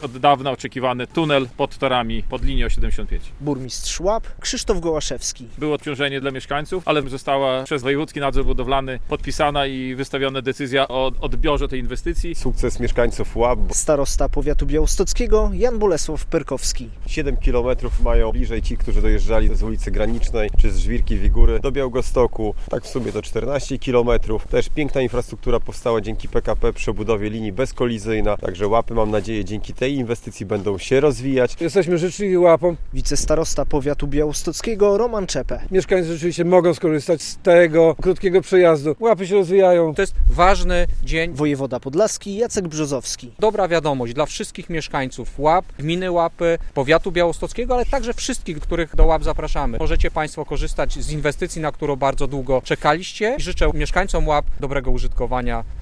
od dawna oczekiwany tunel pod torami, pod linią 75. Burmistrz Łap Krzysztof Gołaszewski. Było odciążenie dla mieszkańców, ale została przez Wojewódzki Nadzór Budowlany podpisana i wystawiona decyzja o odbiorze tej inwestycji. Sukces mieszkańców Łap. Starosta powiatu białostockiego Jan Bolesław Perkowski. 7 km mają bliżej ci, którzy dojeżdżali z ulicy Granicznej przez Żwirki, Wigury do Białegostoku. Tak w sumie to 14 km. Też piękna infrastruktura powstała dzięki PKP przy budowie linii bezkolizyjna. Także Łapy, mam nadzieję, dzięki tej inwestycji będą się rozwijać. Jesteśmy życzliwi Łapom. Wicestarosta powiatu białostockiego Roman Czepę. Mieszkańcy rzeczywiście mogą skorzystać z tego krótkiego przejazdu. Łapy się rozwijają. To jest ważny dzień. Wojewoda podlaski Jacek Brzozowski. Dobra wiadomość dla wszystkich mieszkańców Łap, gminy Łapy, powiatu białostockiego, ale także wszystkich, których do Łap zapraszamy. Możecie Państwo korzystać z inwestycji, na którą bardzo długo czekaliście. Życzę mieszkańcom Łap dobrego użytkowania.